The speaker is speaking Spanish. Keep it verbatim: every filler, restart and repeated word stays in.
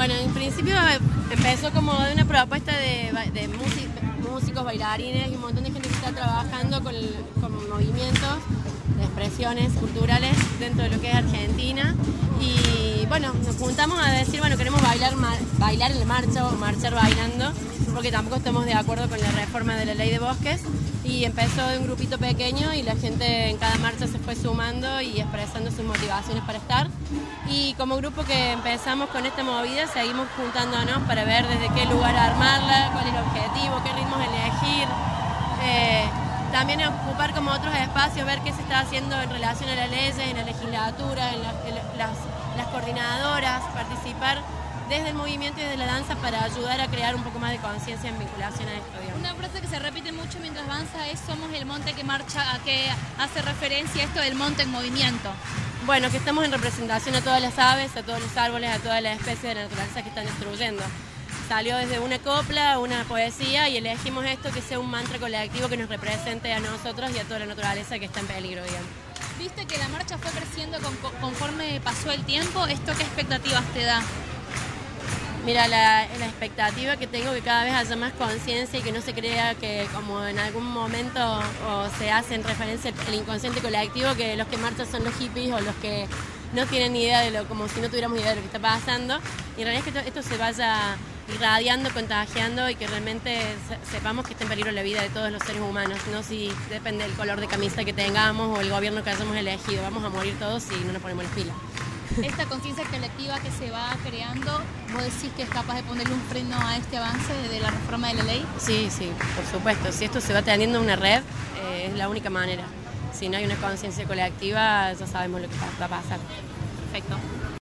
Bueno, en principio empezó como de una propuesta de, de músicos, bailarines y un montón de gente que está trabajando con, con movimientos de expresiones culturales dentro de lo que es Argentina. Y bueno, nos juntamos a decir, bueno, queremos bailar, bailar en la marcha o marchar bailando, porque tampoco estamos de acuerdo con la reforma de la ley de bosques. Y empezó de un grupito pequeño y la gente en cada marcha se fue sumando y expresando sus motivaciones para estar. Y como grupo que empezamos con esta movida, seguimos juntándonos para ver desde qué lugar armarla, cuál es el objetivo, qué ritmos elegir. Eh, también ocupar como otros espacios, ver qué se está haciendo en relación a las leyes, en la legislatura, en, la, en las, las coordinadoras, participar desde el movimiento y desde la danza para ayudar a crear un poco más de conciencia en vinculación a esto, digamos. Una frase que se repite mucho mientras avanza es: somos el monte que marcha, a que hace referencia a esto del monte en movimiento. Bueno, que estamos en representación a todas las aves, a todos los árboles, a todas las especies de la naturaleza que están destruyendo. Salió desde una copla, una poesía, y elegimos esto que sea un mantra colectivo que nos represente a nosotros y a toda la naturaleza que está en peligro, digamos. Viste que la marcha fue creciendo con, conforme pasó el tiempo. ¿Esto qué expectativas te da? Mira, la, la expectativa que tengo que cada vez haya más conciencia y que no se crea que como en algún momento o se hace en referencia al inconsciente colectivo, que los que marchan son los hippies o los que no tienen ni idea de lo, como si no tuviéramos idea de lo que está pasando. Y en realidad es que esto, esto se vaya irradiando, contagiando y que realmente sepamos que está en peligro la vida de todos los seres humanos, no si depende del color de camisa que tengamos o el gobierno que hayamos elegido. Vamos a morir todos si no nos ponemos las pilas. Esta conciencia colectiva que se va creando, ¿vos decís que es capaz de ponerle un freno a este avance de la reforma de la ley? Sí, sí, por supuesto. Si esto se va teniendo una red, eh, es la única manera. Si no hay una conciencia colectiva, ya sabemos lo que va a pasar. Perfecto.